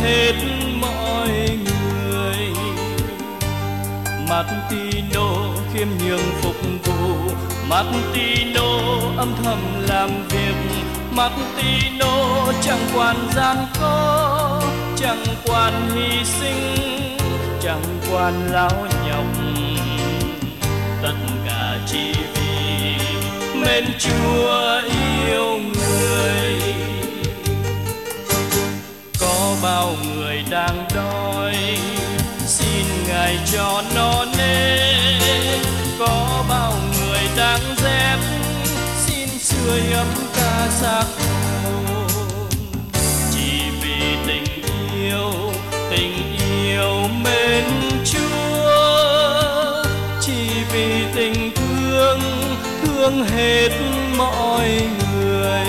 hết mọi người. Martino khiêm nhường phục vụ, Martino âm thầm làm việc, Martino chẳng quản gian khó, chẳng quản hy sinh, chẳng quản lao nhọc, tất cả chỉ vì mến Chúa yêu người. Có bao người đang đói, xin Ngài cho nó nê. Có bao người đang rét, xin sưởi ấm cả xác hồn. Chỉ vì tình yêu mến Chúa, chỉ vì tình thương hết mọi người.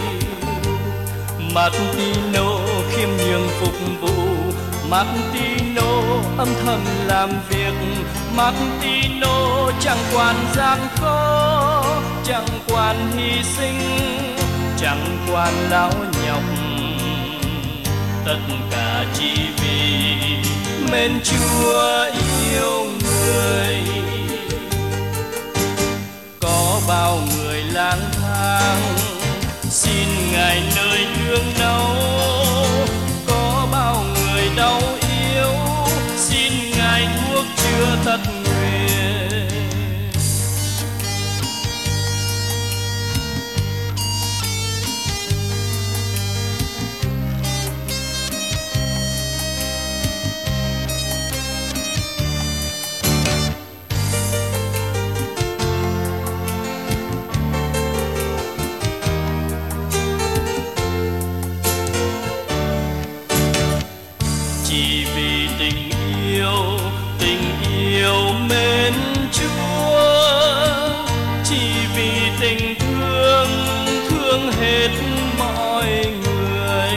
Martino khiêm nhường phục vụ, Martino âm thầm làm việc, Martino chẳng quản gian khó, chẳng quản hy sinh, chẳng quản lao nhọc, tất cả chỉ vì mến Chúa yêu người. Có bao người lang thang, xin Ngài nơi nương náu. Có bao người đau yếu, xin Ngài thuốc chữa tất nguyện. Chỉ vì tình yêu mến Chúa, chỉ vì tình thương hết mọi người.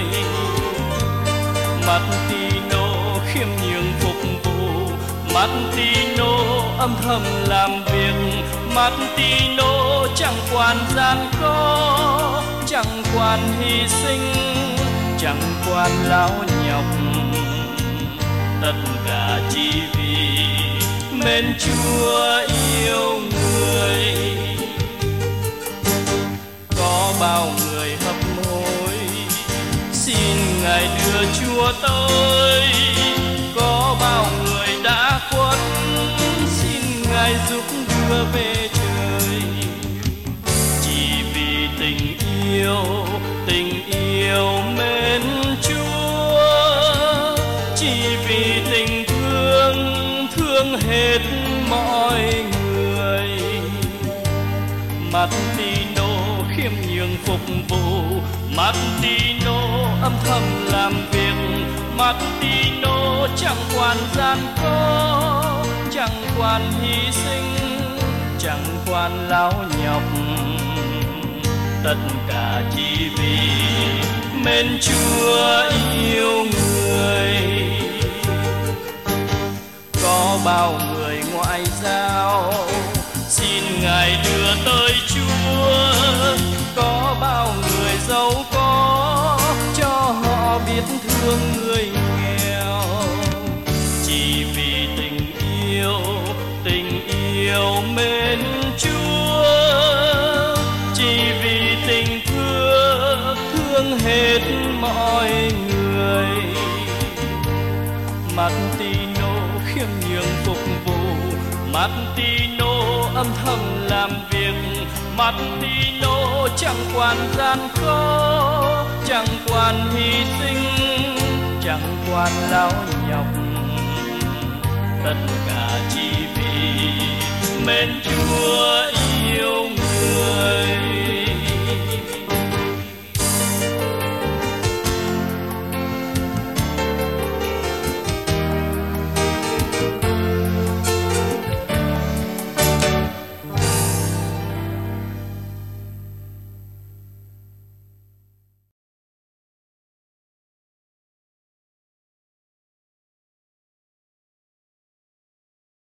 Martino khiêm nhường phục vụ, Martino âm thầm làm việc, Martino chẳng quản gian khó, chẳng quản hy sinh, chẳng quản lao nhọc, tất cả chỉ vì mến Chúa yêu người. Có bao người hấp hối, xin Ngài đưa Chúa tới. Có bao người đã khuất, xin Ngài giúp đưa về trời. Chỉ vì tình yêu mến Chúa, chỉ vì tình thương hết mọi người. Martino khiêm nhường phục vụ, Martino âm thầm làm việc, Martino chẳng quản gian khó, chẳng quản hy sinh, chẳng quản lao nhọc, tất cả chỉ vì mến Chúa yêu người. Có bao người ngoại giao, xin Ngài đưa tới Chúa. Có bao người giàu có, cho họ biết thương người nghèo. Chỉ vì tình yêu mến Chúa, chỉ vì tình thương hết mọi người. Martino khiêm nhường phục vụ, Martino âm thầm làm việc, Martino chẳng quản gian khó, chẳng quản hy sinh, chẳng quản lao nhọc, tất cả chỉ vì mến Chúa yêu người.